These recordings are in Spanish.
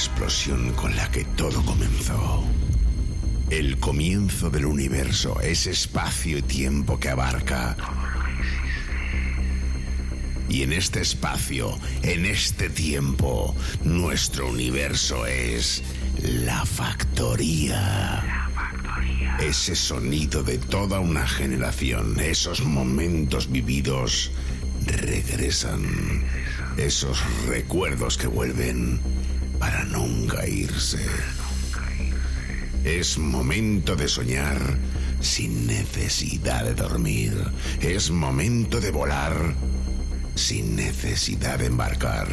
explosión con la que todo comenzó. El comienzo del universo, ese espacio y tiempo que abarca. Y en este espacio, en este tiempo, nuestro universo es la factoría. Ese sonido de toda una generación, esos momentos vividos regresan. Esos recuerdos que vuelven para nunca irse. Es momento de soñar sin necesidad de dormir. Es momento de volar sin necesidad de embarcar.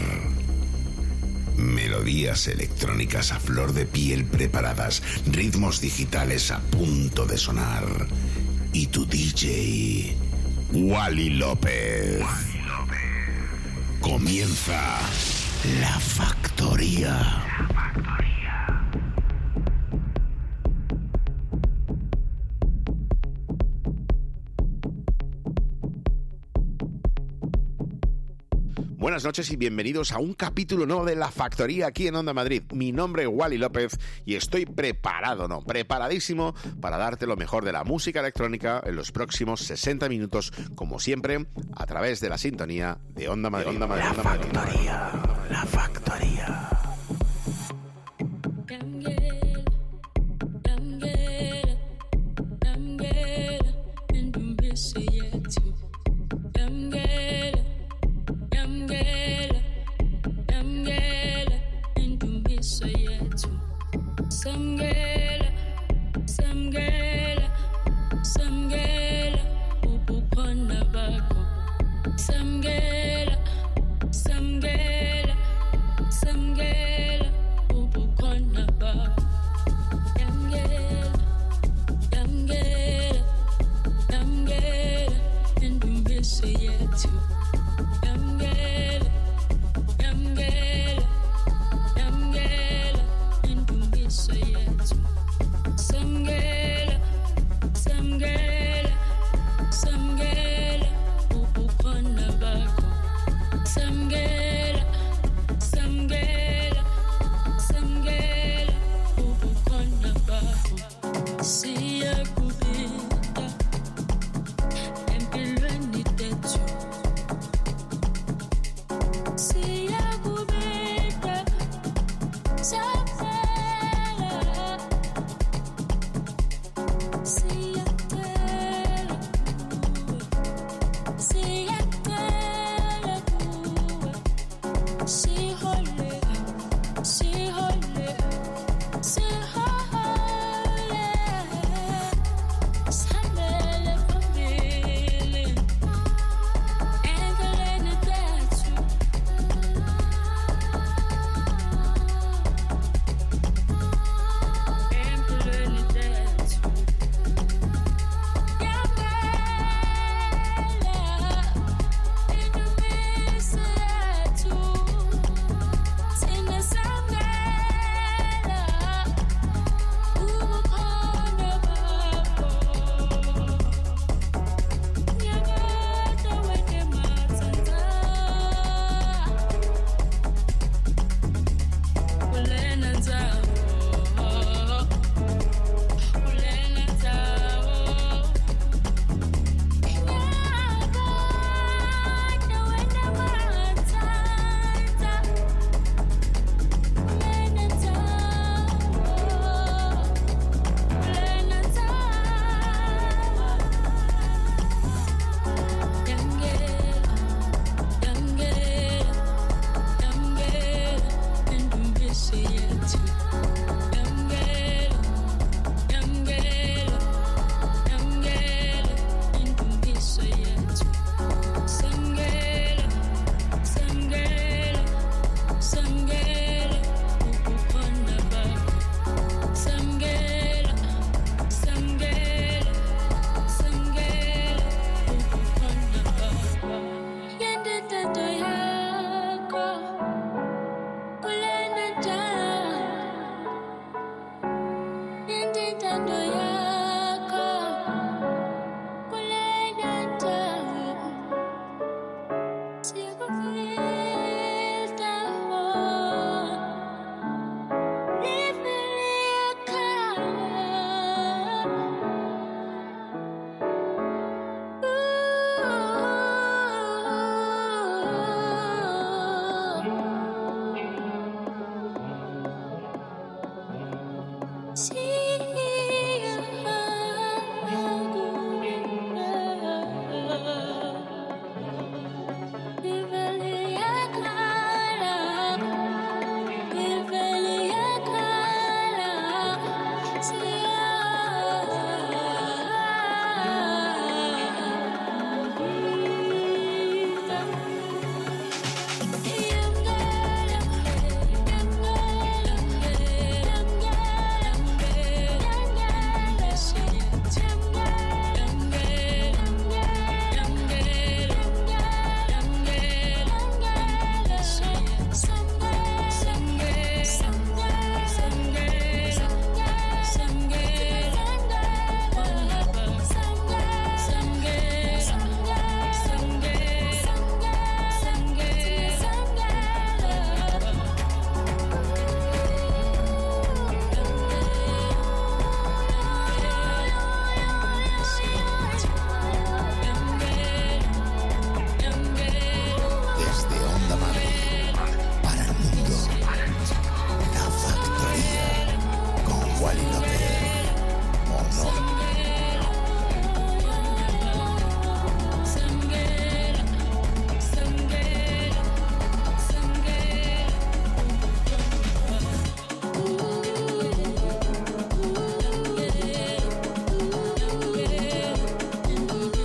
Melodías electrónicas a flor de piel preparadas, ritmos digitales a punto de sonar. Y tu DJ, Wally López. Comienza La Factoría. Buenas noches y bienvenidos a un capítulo nuevo de La Factoría aquí en Onda Madrid. Mi nombre es Wally López y estoy preparadísimo para darte lo mejor de la música electrónica en los próximos 60 minutos, como siempre, a través de la sintonía de Onda Madrid. La Factoría, La Factoría. Some girl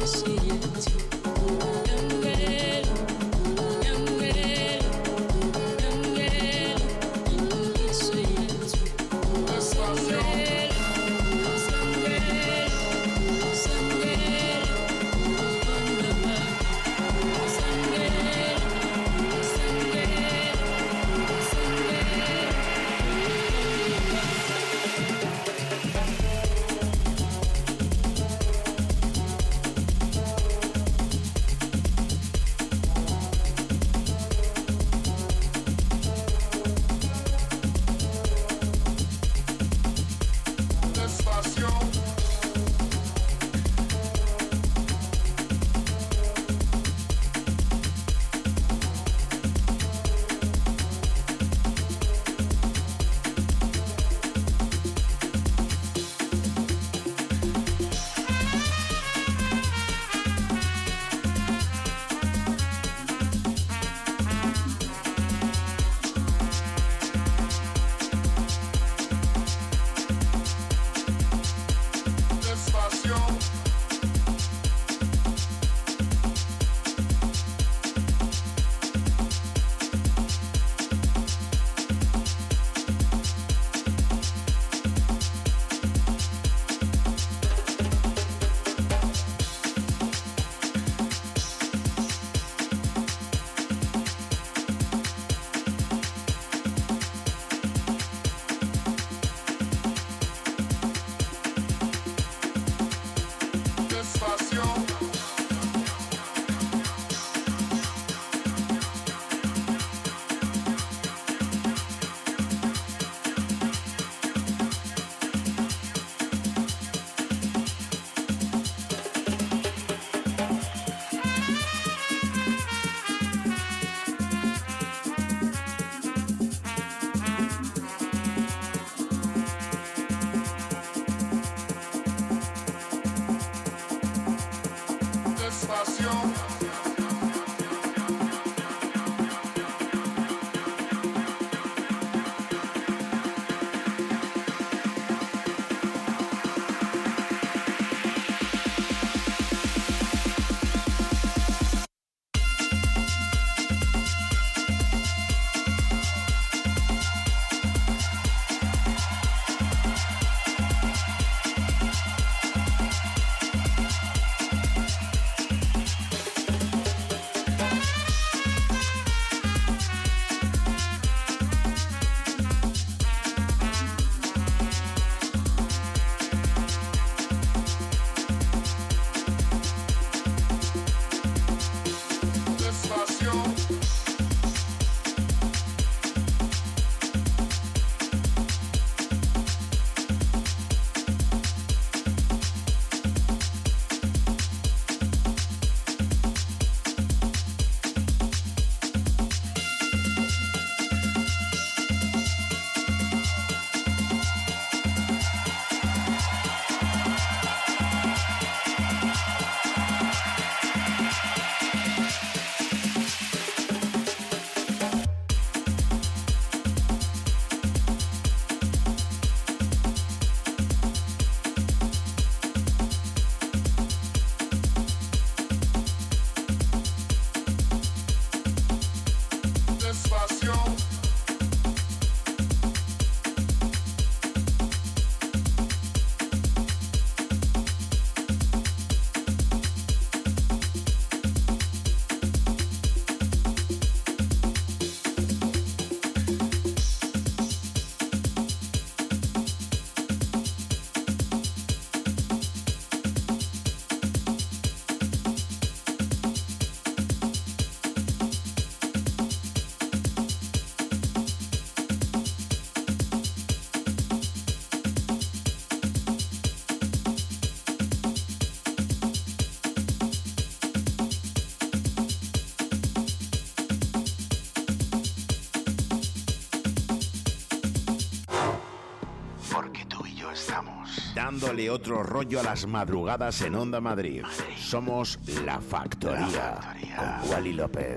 dándole otro rollo a las madrugadas en Onda Madrid. Somos La Factoría, con Wally López.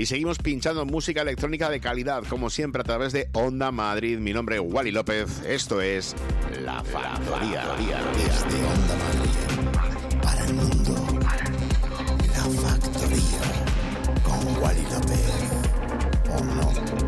Y seguimos pinchando música electrónica de calidad, como siempre, a través de Onda Madrid. Mi nombre es Wally López. Esto es La Factoría. Desde Onda Madrid, para el mundo, La Factoría, con Wally López. ¿O no?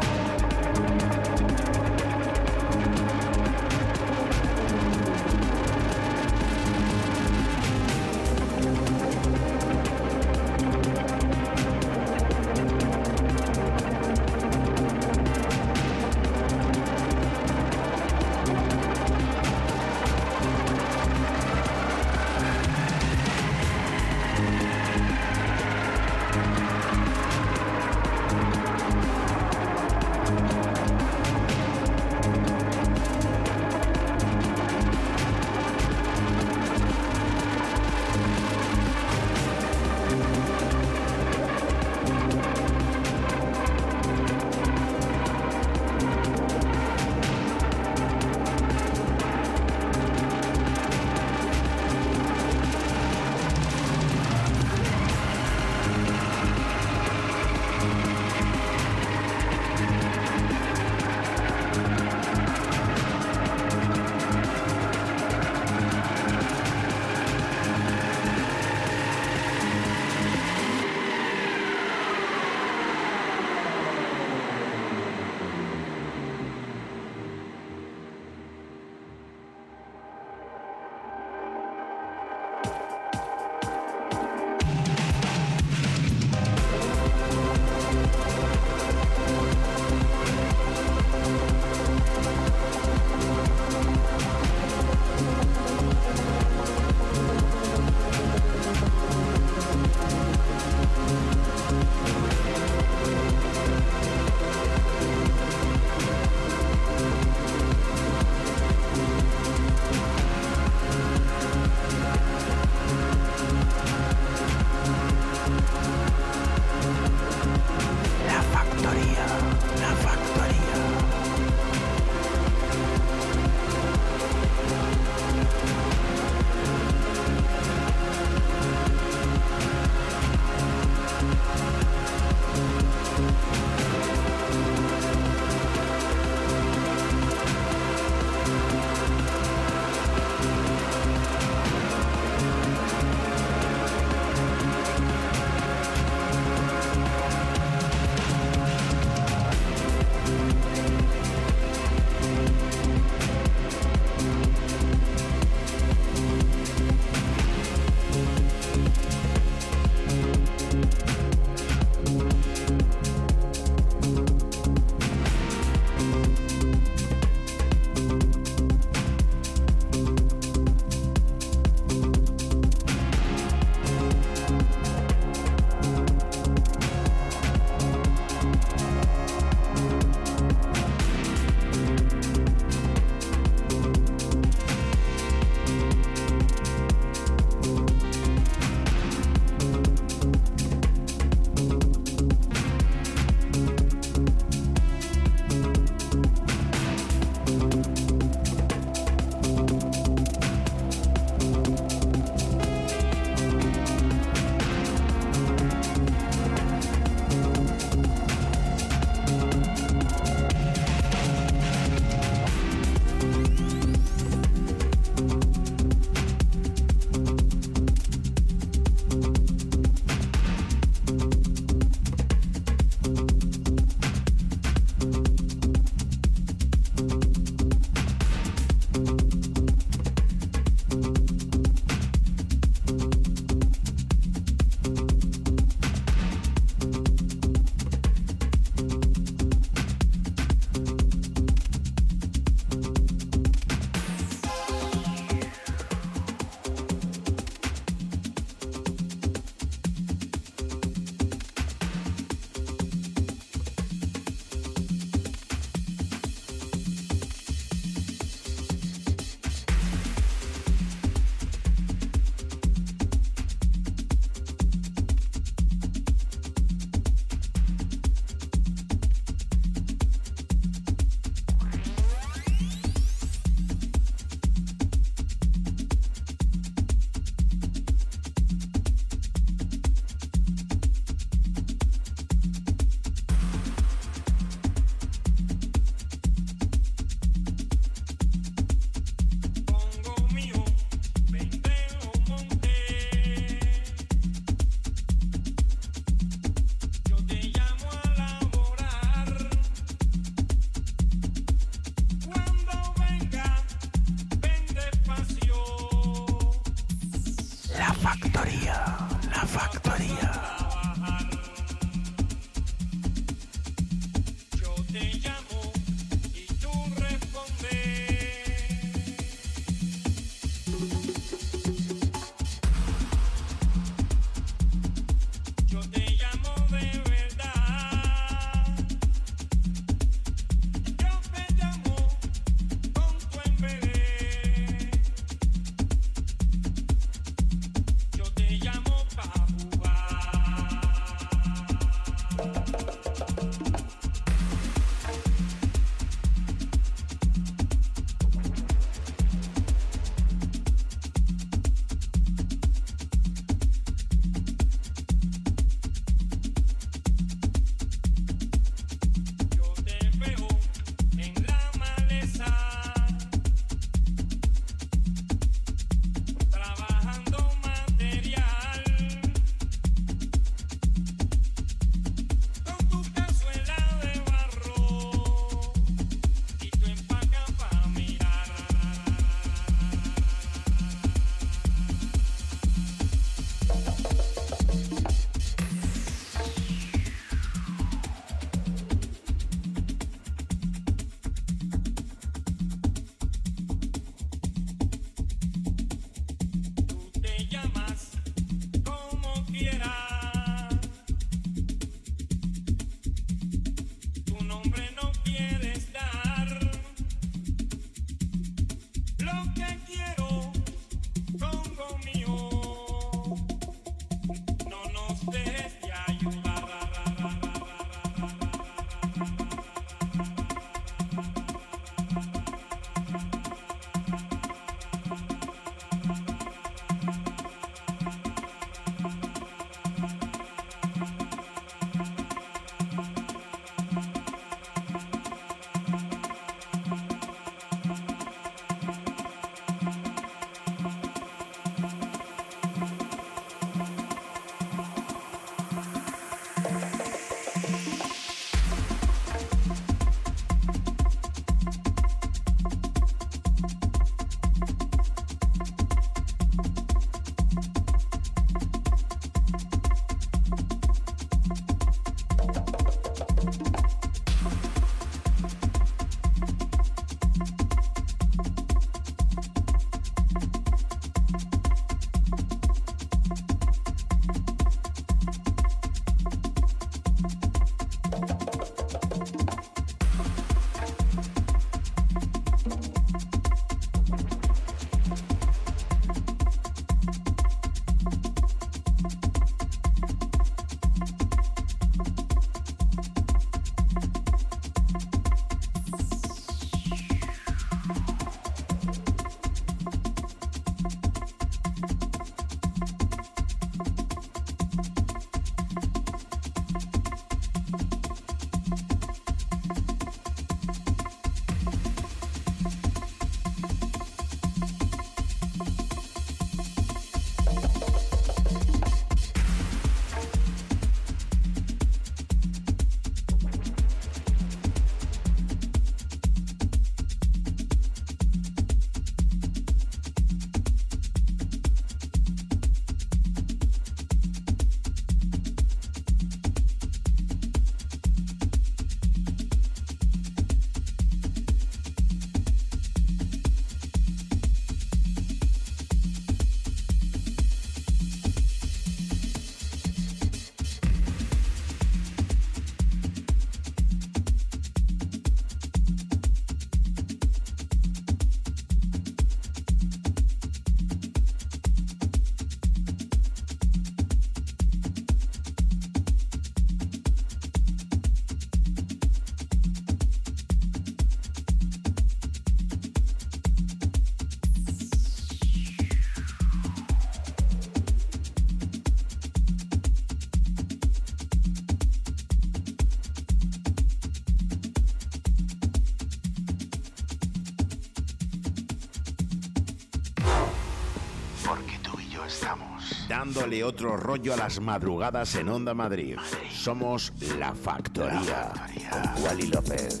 dándole otro rollo a las madrugadas en Onda Madrid. Somos La Factoría, con Wally López.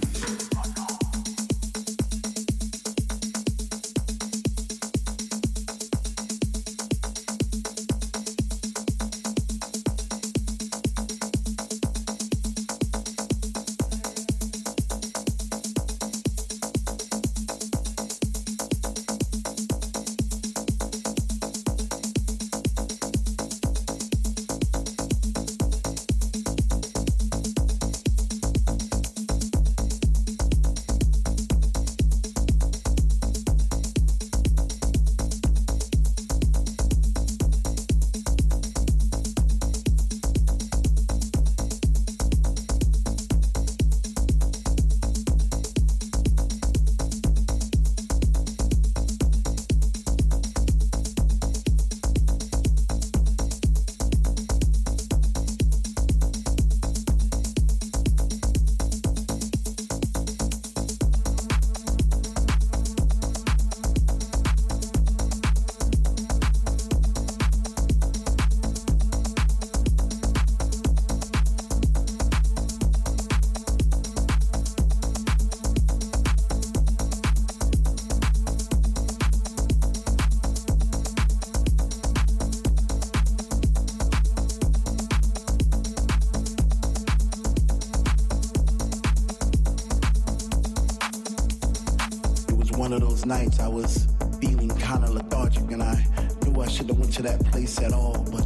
Nights I was feeling kind of lethargic and I knew I shouldn't have went to that place at all, but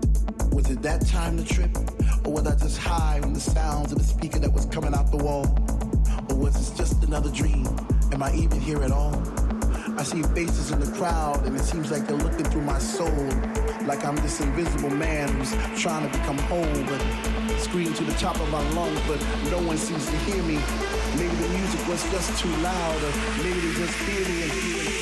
was it that time to trip, or was I just high on the sounds of the speaker that was coming out the wall, or was this just another dream? Am I even here at all? I see faces in the crowd and it seems like they're looking through my soul, like I'm this invisible man who's trying to become whole, but scream to the top of my lungs, but no one seems to hear me. Maybe the music was just too loud, or maybe they just hear me and feel it.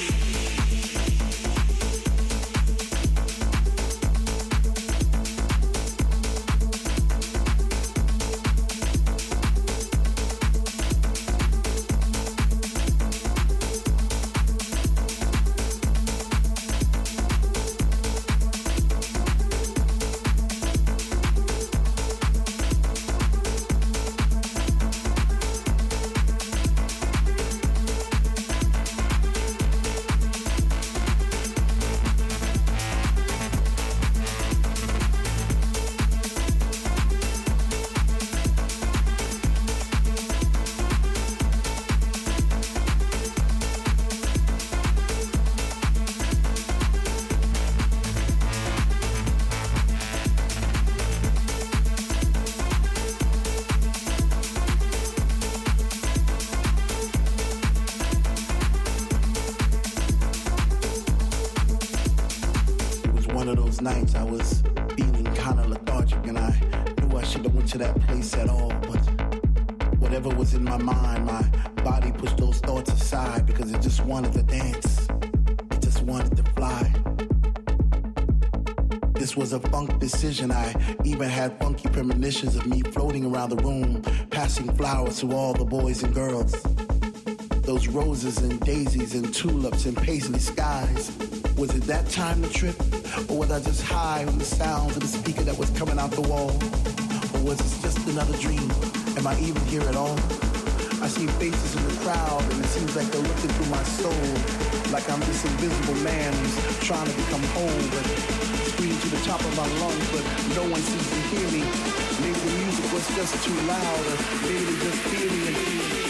Nights I was feeling kind of lethargic and I knew I shouldn't have went to that place at all, but whatever was in my mind, my body pushed those thoughts aside because it just wanted to dance, it just wanted to fly. This was a funk decision. I even had funky premonitions of me floating around the room, passing flowers to all the boys and girls. Those roses and daisies and tulips and paisley skies. Was it that time to trip? Or was I just high on the sounds of the speaker that was coming out the wall? Or was this just another dream? Am I even here at all? I see faces in the crowd and it seems like they're looking through my soul, like I'm this invisible man who's trying to become whole, but scream to the top of my lungs, but no one seems to hear me. Maybe the music was just too loud, or maybe they just hear me and feel me.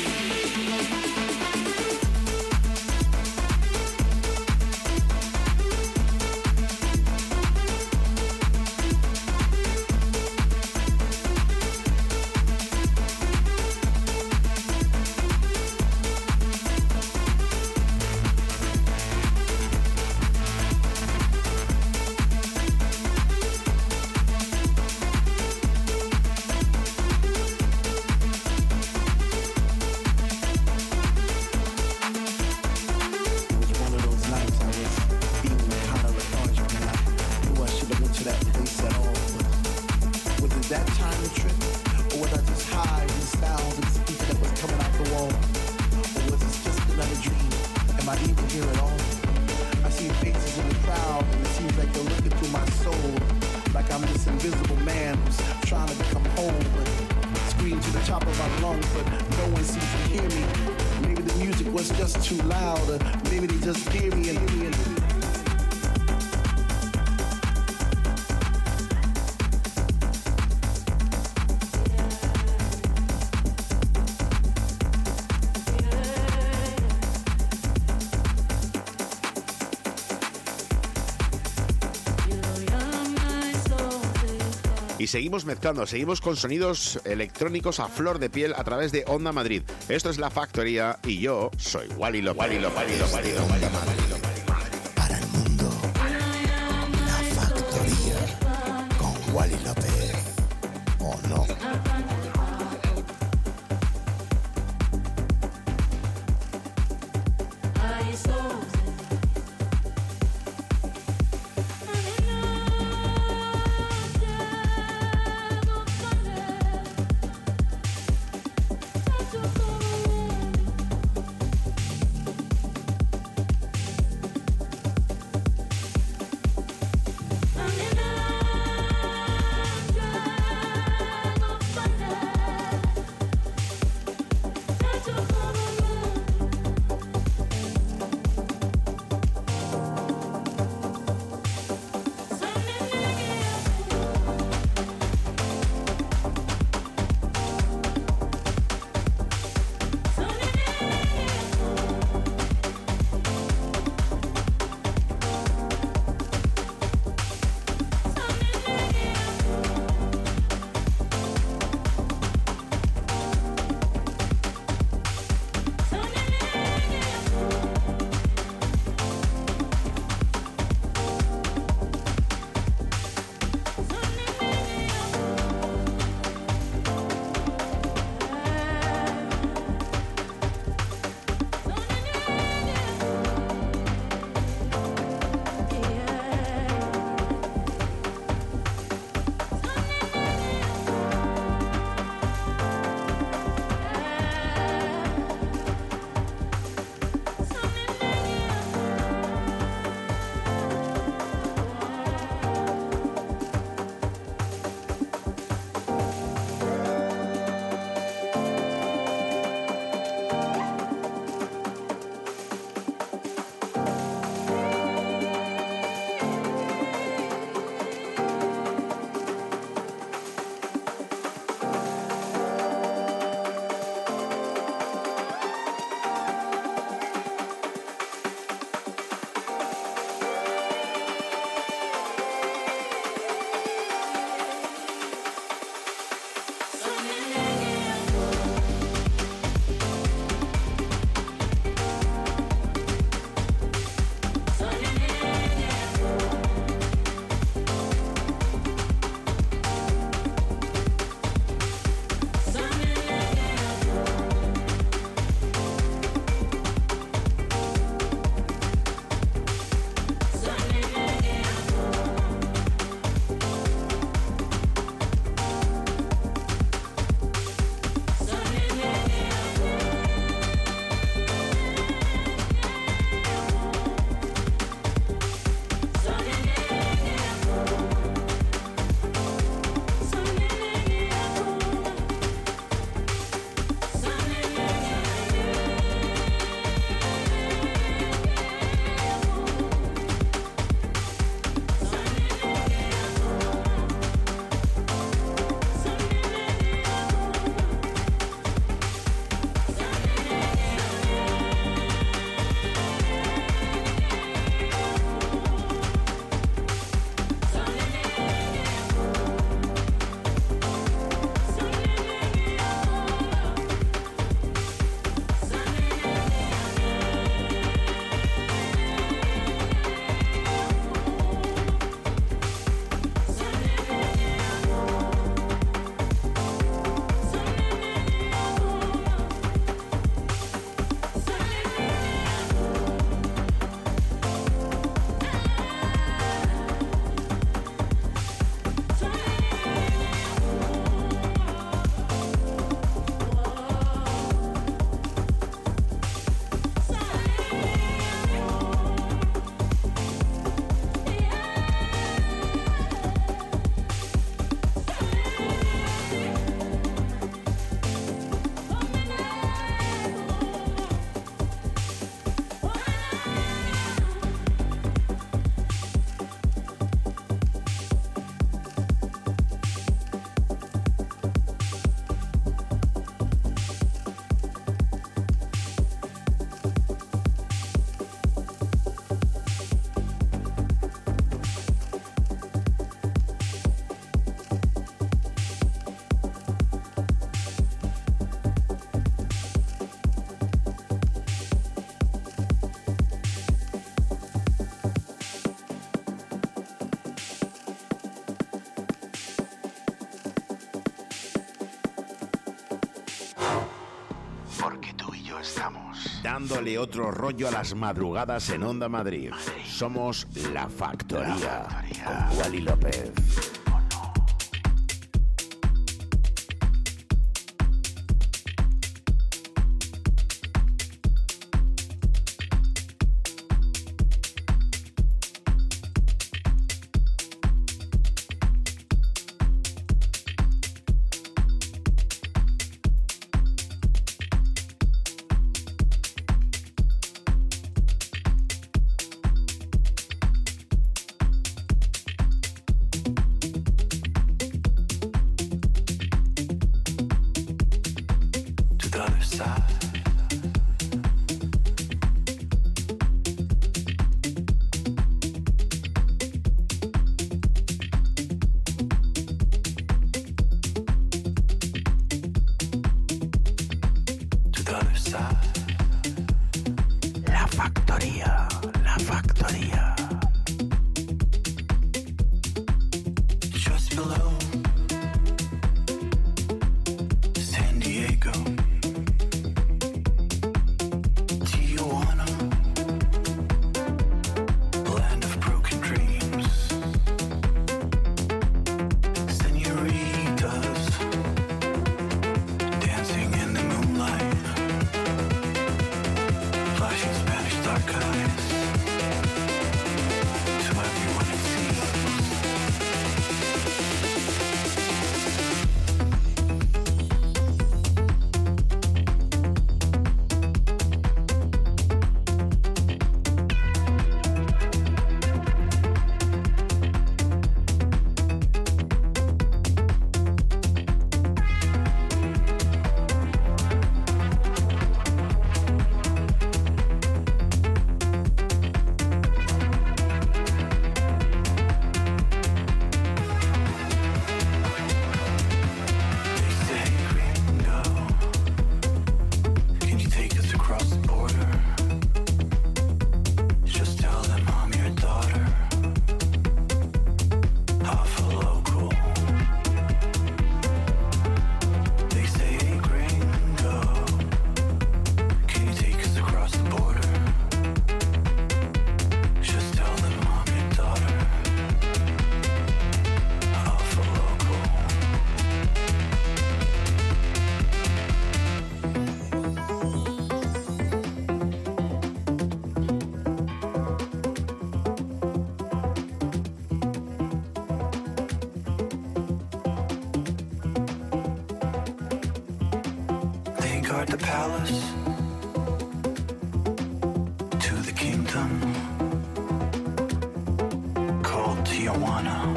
see faces in the crowd, and it seems like they're looking through my soul, like I'm this invisible man who's trying to become whole, but scream to the top of my lungs, but no one seems to hear me. Maybe the music was just too loud, or maybe they just hear me and hear me. Y seguimos mezclando, seguimos con sonidos electrónicos a flor de piel a través de Onda Madrid. Esto es La Factoría y yo soy Wally López. Para el mundo, La Factoría con Wally López. ¿O no? dándole otro rollo a las madrugadas en Onda Madrid. Somos La Factoría, con Wally López. The palace to the kingdom called Tijuana.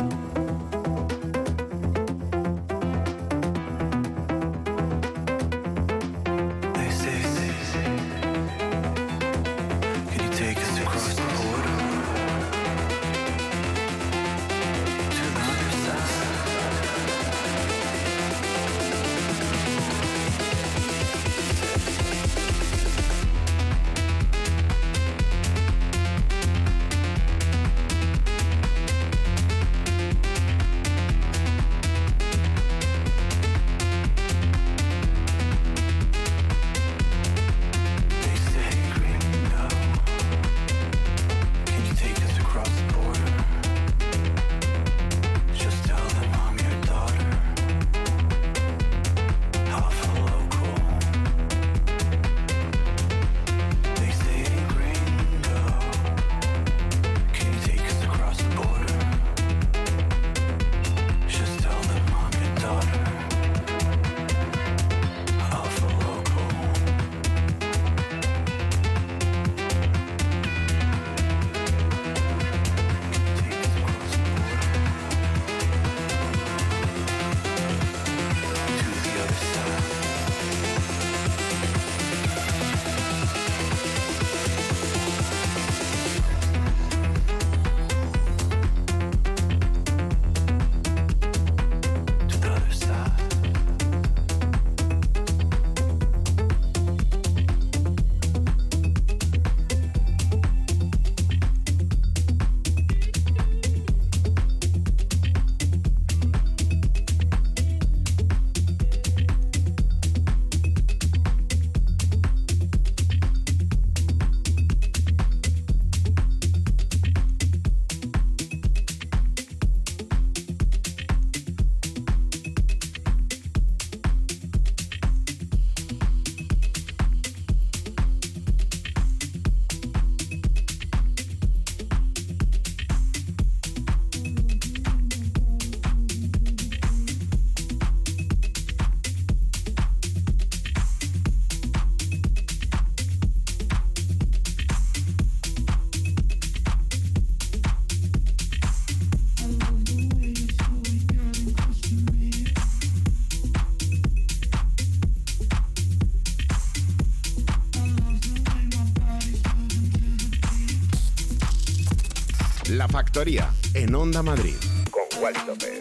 They say, can you take us across the border to the other side? La Factoría, en Onda Madrid, con Wally López.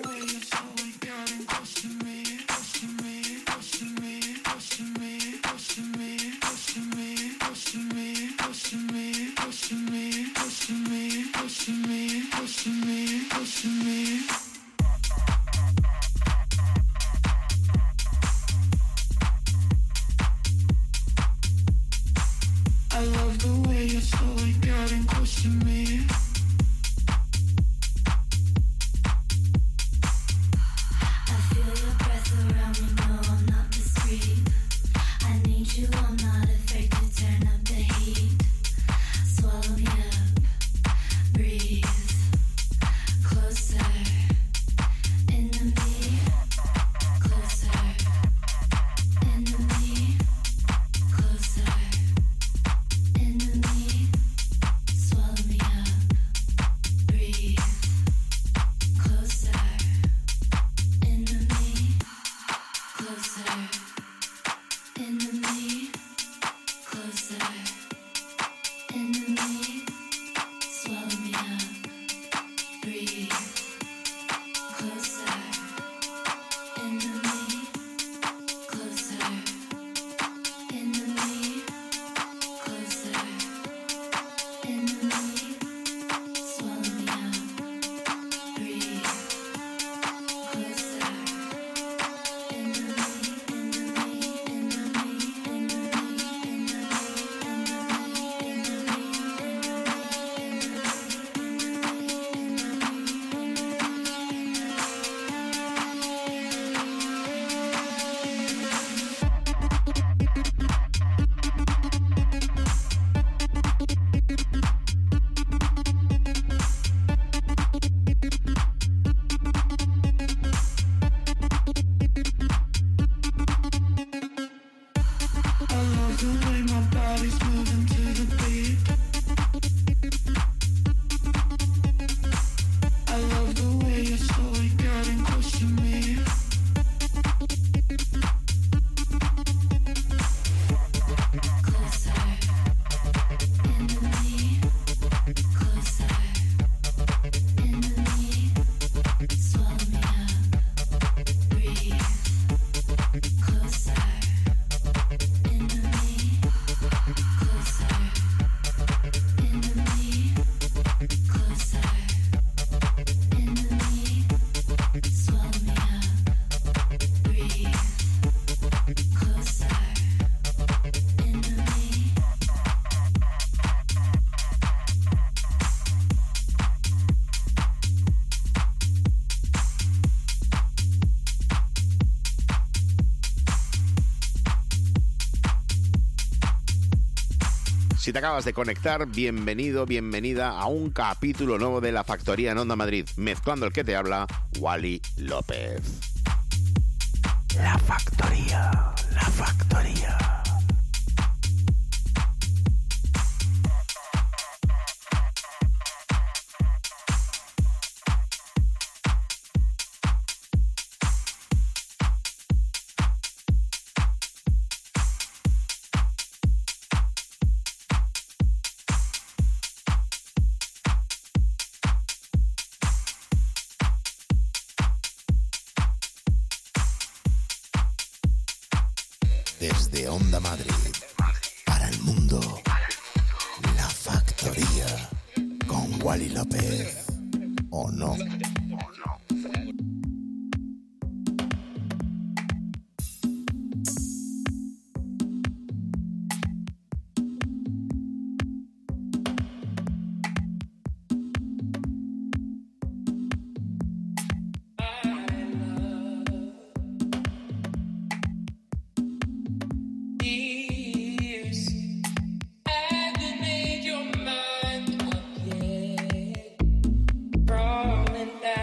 Si te acabas de conectar, bienvenido, bienvenida a un capítulo nuevo de La Factoría en Onda Madrid. Mezclando el que te habla, Wally López. La Factoría, La Factoría. Desde Onda Madrid, para el mundo, La Factoría, con Wally López, ¿o no? Rolling down.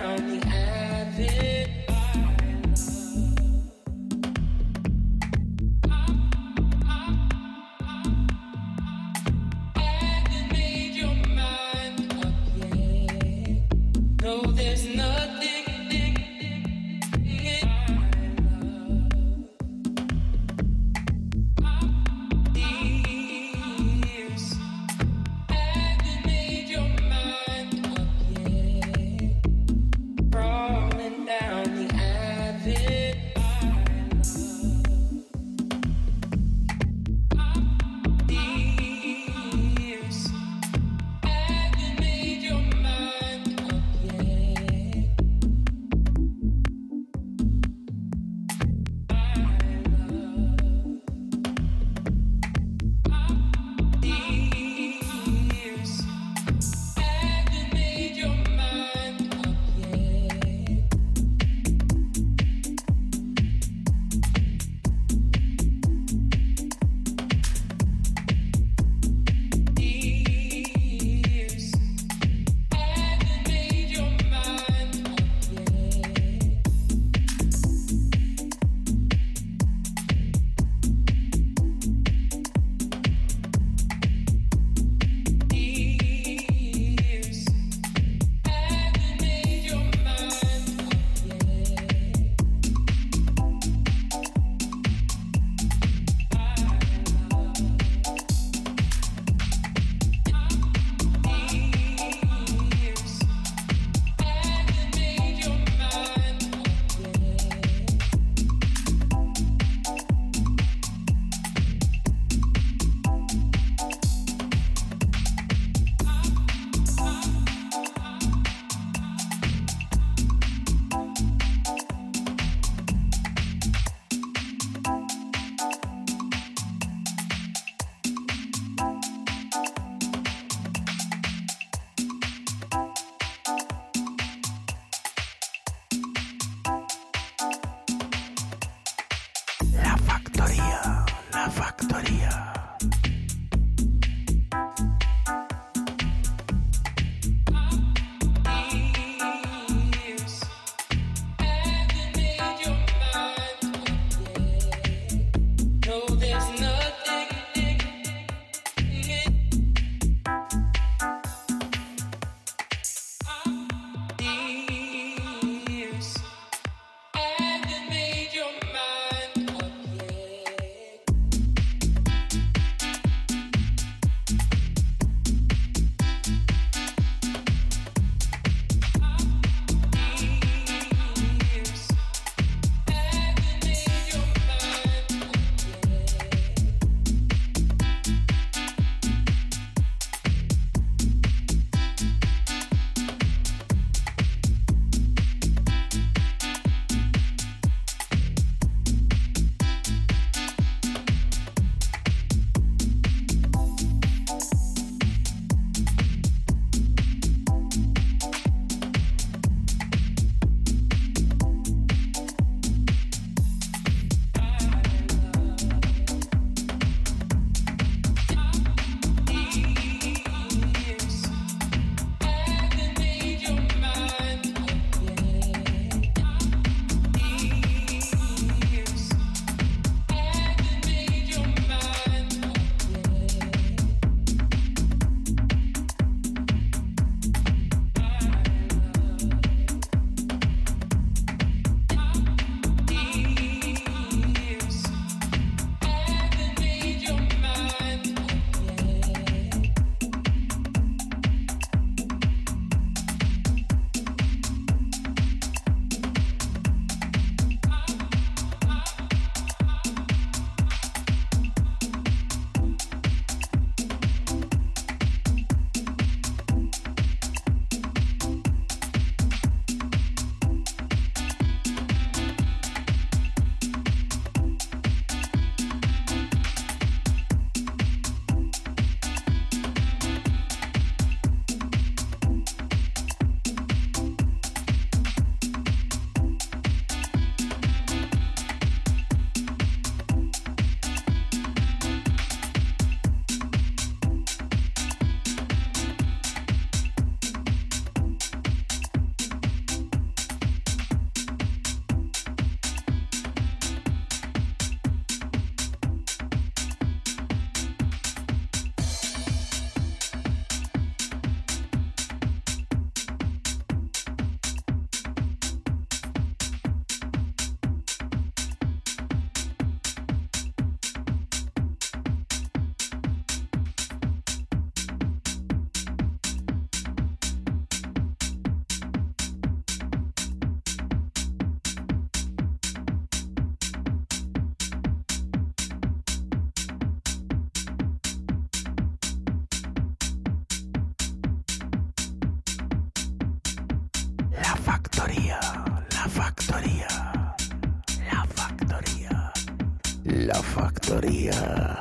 factoría, la factoría, la factoría, la factoría.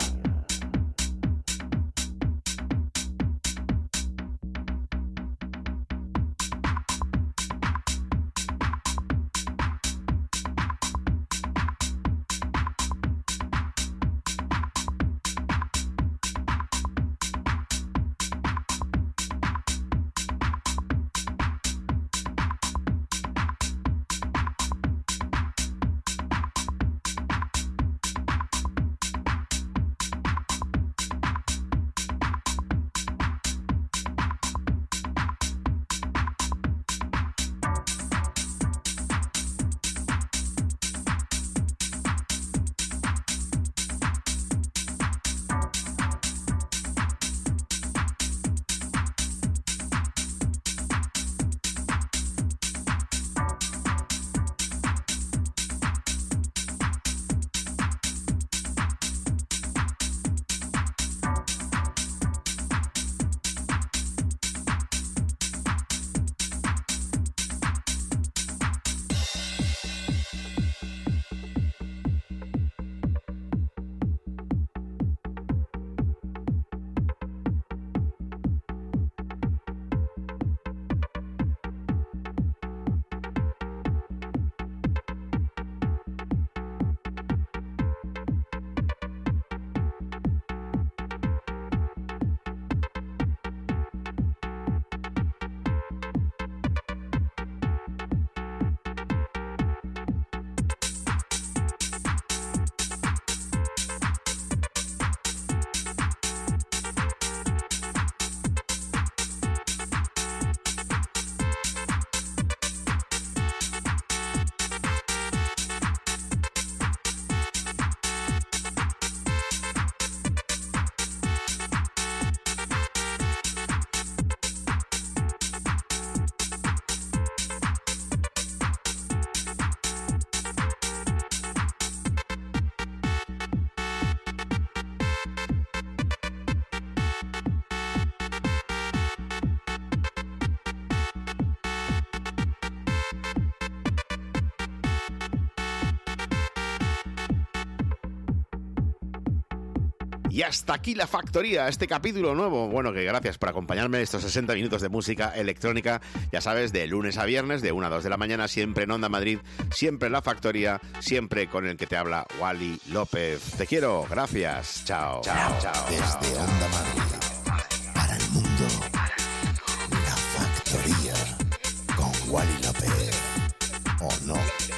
Y hasta aquí la factoría, este capítulo nuevo. Bueno, que gracias por acompañarme estos 60 minutos de música electrónica. Ya sabes, de lunes a viernes, de 1 a 2 de la mañana, siempre en Onda Madrid, siempre en la factoría, siempre con el que te habla Wally López. Te quiero, gracias, chao. Chao, chao. Desde Onda Madrid, para el mundo, la factoría, con Wally López, ¿o no?